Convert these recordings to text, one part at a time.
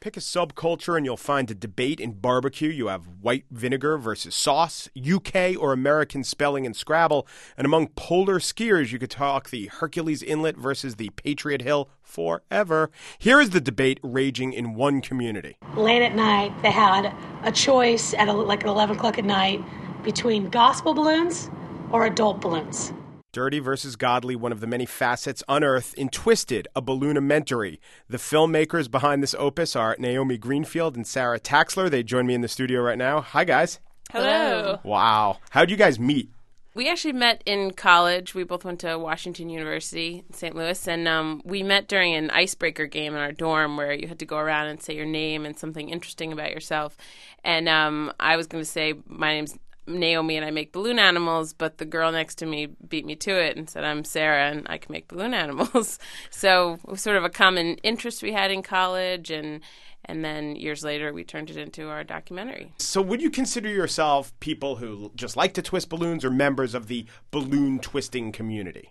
Pick a subculture and you'll find a debate in barbecue. You have white vinegar versus sauce, UK or American spelling in Scrabble. And among polar skiers, you could talk the Hercules Inlet versus the Patriot Hill forever. Here is the debate raging in one community. Late at night, they had a choice at like 11 o'clock at night between gospel balloons or adult balloons. Dirty versus Godly, one of the many facets unearthed in Twisted, a Balloonamentary. The filmmakers behind this opus are Naomi Greenfield and Sarah Taxler. They join me in the studio right now. Hi, guys. Hello. Wow. How'd you guys meet? We actually met in college. We both went to Washington University in St. Louis, and we met during an icebreaker game in our dorm where you had to go around and say your name and something interesting about yourself. And I was going to say, my name's Naomi and I make balloon animals, but the girl next to me beat me to it and said, I'm Sarah and I can make balloon animals. So it was sort of a common interest we had in college, and then years later we turned it into our documentary. So would you consider yourself people who just like to twist balloons or members of the balloon twisting community?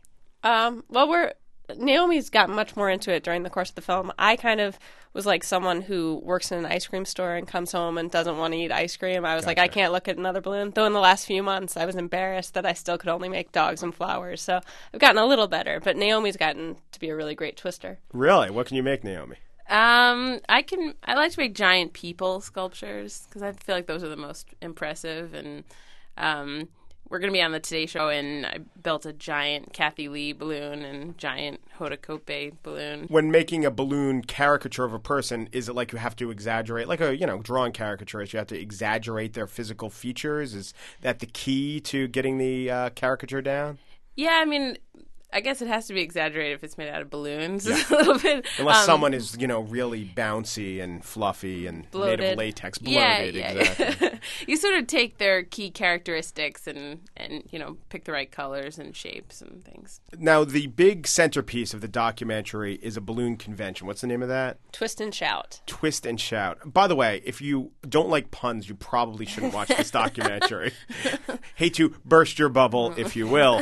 Naomi's got much more into it during the course of the film. I kind of was like someone who works in an ice cream store and comes home and doesn't want to eat ice cream. I was like, I can't look at another balloon. Though in the last few months, I was embarrassed that I still could only make dogs and flowers. So I've gotten a little better, but Naomi's gotten to be a really great twister. Really? What can you make, Naomi? I like to make giant people sculptures because I feel like those are the most impressive, and we're going to be on the Today Show, and I built a giant Kathy Lee balloon and giant Hoda Kotb balloon. When making a balloon caricature of a person, is it like you have to exaggerate, like a drawing caricaturist, you have to exaggerate their physical features? Is that the key to getting the caricature down? Yeah, I mean, I guess it has to be exaggerated if it's made out of balloons a little bit. Unless someone is, really bouncy and fluffy and bloated. Made of latex. Bloated, yeah. Exactly. You sort of take their key characteristics and pick the right colors and shapes and things. Now, the big centerpiece of the documentary is a balloon convention. What's the name of that? Twist and Shout. Twist and Shout. By the way, if you don't like puns, you probably shouldn't watch this documentary. Hate to burst your bubble, if you will.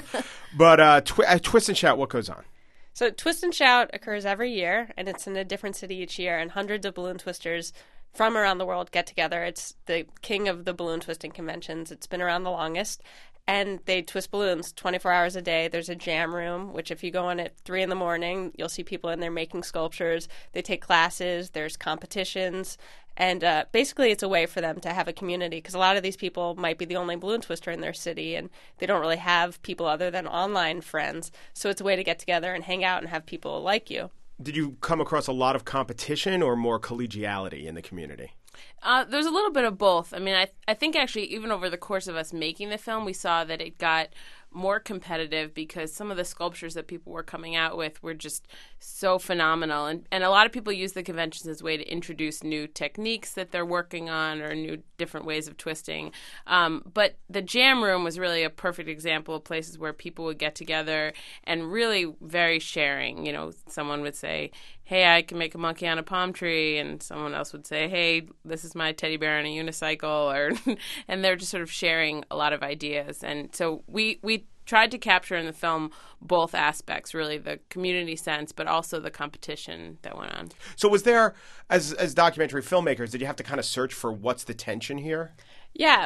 But Twist and Shout, what goes on? So Twist and Shout occurs every year, and it's in a different city each year, and hundreds of balloon twisters from around the world get together. It's the king of the balloon twisting conventions. It's been around the longest, and they twist balloons 24 hours a day. There's a jam room, which if you go in at 3 in the morning, you'll see people in there making sculptures. They take classes. There's competitions. And basically, it's a way for them to have a community because a lot of these people might be the only balloon twister in their city, and they don't really have people other than online friends. So it's a way to get together and hang out and have people like you. Did you come across a lot of competition or more collegiality in the community? There's a little bit of both. I mean, I think actually even over the course of us making the film, we saw that it got more competitive because some of the sculptures that people were coming out with were just so phenomenal. And a lot of people use the conventions as a way to introduce new techniques that they're working on or new different ways of twisting. But the jam room was really a perfect example of places where people would get together and really very sharing. Someone would say, hey, I can make a monkey on a palm tree, and someone else would say, hey, this is my teddy bear on a unicycle, and they're just sort of sharing a lot of ideas. And so we tried to capture in the film both aspects, really the community sense, but also the competition that went on. So was there, as documentary filmmakers, did you have to kind of search for what's the tension here? Yeah,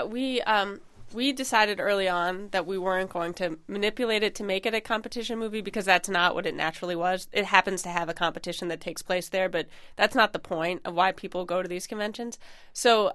we decided early on that we weren't going to manipulate it to make it a competition movie because that's not what it naturally was. It happens to have a competition that takes place there, but that's not the point of why people go to these conventions. So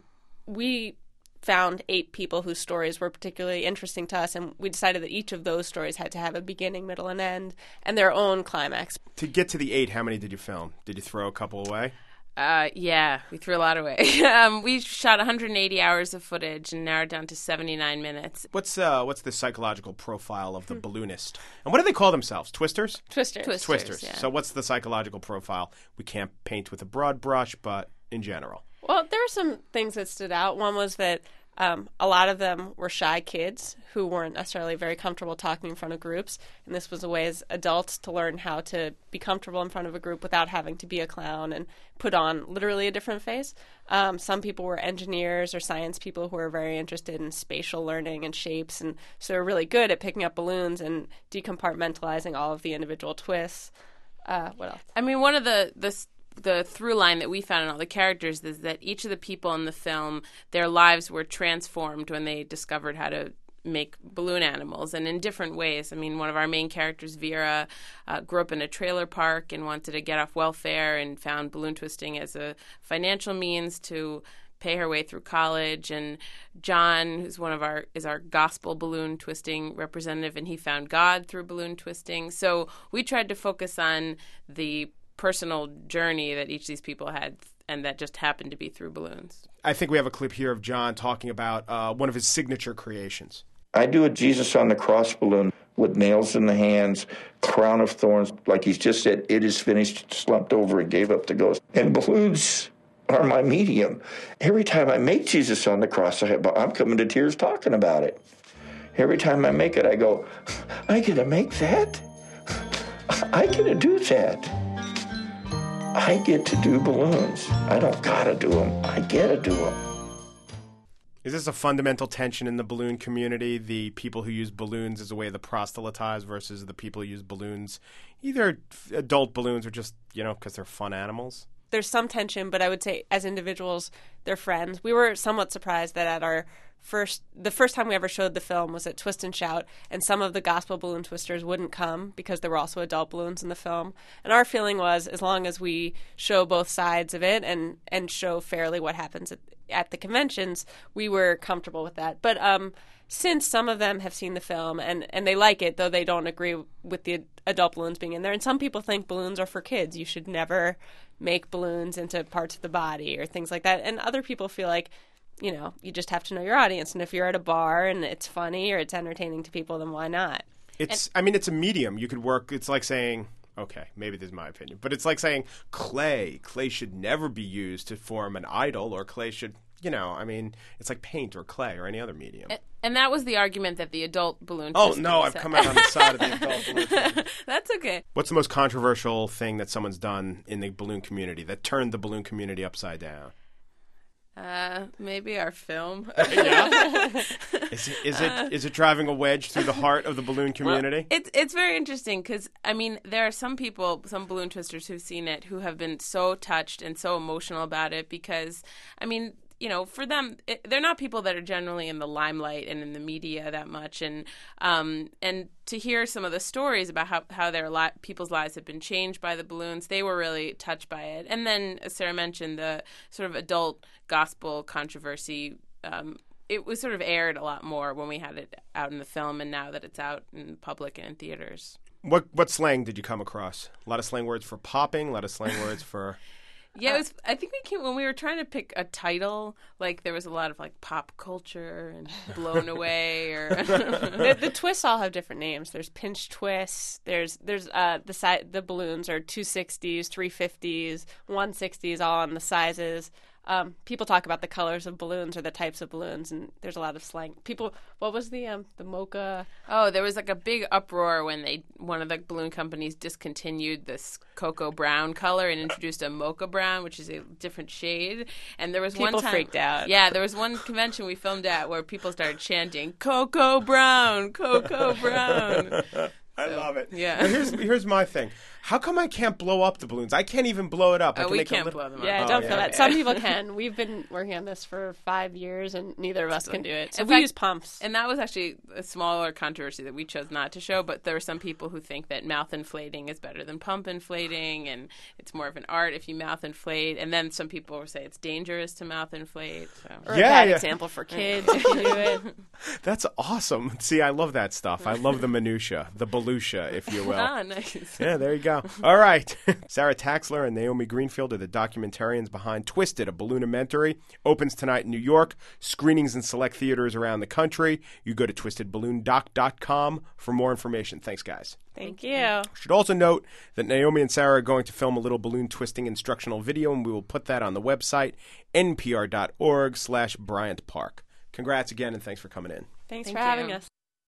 we found 8 people whose stories were particularly interesting to us, and we decided that each of those stories had to have a beginning, middle, and end, and their own climax. To get to the 8, how many did you film? Did you throw a couple away? Yeah, we threw a lot away. We shot 180 hours of footage and narrowed down to 79 minutes. What's the psychological profile of the balloonist? And what do they call themselves? Twisters? Twisters. Yeah. So what's the psychological profile? We can't paint with a broad brush, but in general. Well, there are some things that stood out. One was that a lot of them were shy kids who weren't necessarily very comfortable talking in front of groups. And this was a way as adults to learn how to be comfortable in front of a group without having to be a clown and put on literally a different face. Some people were engineers or science people who were very interested in spatial learning and shapes. And so they're really good at picking up balloons and decompartmentalizing all of the individual twists. What else? I mean, one of the the through line that we found in all the characters is that each of the people in the film, their lives were transformed when they discovered how to make balloon animals, and in different ways. I mean, one of our main characters, Vera, grew up in a trailer park and wanted to get off welfare and found balloon twisting as a financial means to pay her way through college. And John, who's is our gospel balloon twisting representative, and he found God through balloon twisting. So we tried to focus on the personal journey that each of these people had, and that just happened to be through balloons. I think we have a clip here of John talking about one of his signature creations. I do a Jesus on the cross balloon with nails in the hands, crown of thorns, like he's just said, it is finished, slumped over and gave up the ghost. And balloons are my medium. Every time I make Jesus on the cross, I'm coming to tears talking about it. Every time I make it, I go, I get to make that? I get to do that. I get to do balloons. I don't gotta do them. I get to do them. Is this a fundamental tension in the balloon community? The people who use balloons as a way to proselytize versus the people who use balloons, either adult balloons or just, because they're fun animals? There's some tension, but I would say as individuals, they're friends. We were somewhat surprised that at the first time we ever showed the film was at Twist and Shout, and some of the gospel balloon twisters wouldn't come because there were also adult balloons in the film. And our feeling was, as long as we show both sides of it and show fairly what happens at the conventions, we were comfortable with that. But since some of them have seen the film and they like it, though they don't agree with the adult balloons being in there, and some people think balloons are for kids. You should never make balloons into parts of the body or things like that. And other people feel like, you just have to know your audience. And if you're at a bar and it's funny or it's entertaining to people, then why not? It's a medium. You could work. It's like saying, okay, maybe this is my opinion, but it's like saying clay should never be used to form an idol, or clay should, it's like paint or clay or any other medium. And that was the argument that the adult balloon Oh, no, I've come out on the side of the adult balloon. That's okay. What's the most controversial thing that someone's done in the balloon community that turned the balloon community upside down? Maybe our film. Yeah. Is it driving a wedge through the heart of the balloon community? Well, it's very interesting because there are some balloon twisters who've seen it who have been so touched and so emotional about it because for them, they're not people that are generally in the limelight and in the media that much, and to hear some of the stories about how people's lives have been changed by the balloons, they were really touched by it. And then, as Sarah mentioned, the sort of adult gospel controversy, it was sort of aired a lot more when we had it out in the film, and now that it's out in public and in theaters. What slang did you come across? A lot of slang words for popping, a lot of slang words for... Yeah, I think when we were trying to pick a title, there was a lot of pop culture and blown away or the twists all have different names. There's pinch twists. There's the balloons are 260s, 350s, 160s, all on the sizes. People talk about the colors of balloons or the types of balloons, and there's a lot of slang. What was the mocha? Oh, there was a big uproar when one of the balloon companies discontinued this cocoa brown color and introduced a mocha brown, which is a different shade. And there was people freaked out. Yeah, there was one convention we filmed at where people started chanting "Cocoa Brown, Cocoa Brown." I love it. Yeah. But here's my thing. How come I can't blow up the balloons? I can't even blow it up. We can't blow them up. Yeah, don't feel that. Some people can. We've been working on this for 5 years, and neither of us can do it. So we use pumps. And that was actually a smaller controversy that we chose not to show, but there are some people who think that mouth inflating is better than pump inflating, and it's more of an art if you mouth inflate. And then some people will say it's dangerous to mouth inflate. So. Or a bad example for kids if you do it. That's awesome. See, I love that stuff. I love the minutia, the Belusia, if you will. Ah, nice. Yeah, there you go. All right. Sarah Taxler and Naomi Greenfield are the documentarians behind Twisted, a Balloonamentary. Opens tonight in New York. Screenings in select theaters around the country. You go to twistedballoondoc.com for more information. Thanks, guys. Thank you. Should also note that Naomi and Sarah are going to film a little balloon twisting instructional video, and we will put that on the website, npr.org/BryantPark. Congrats again, and thanks for coming in. Thanks for having us.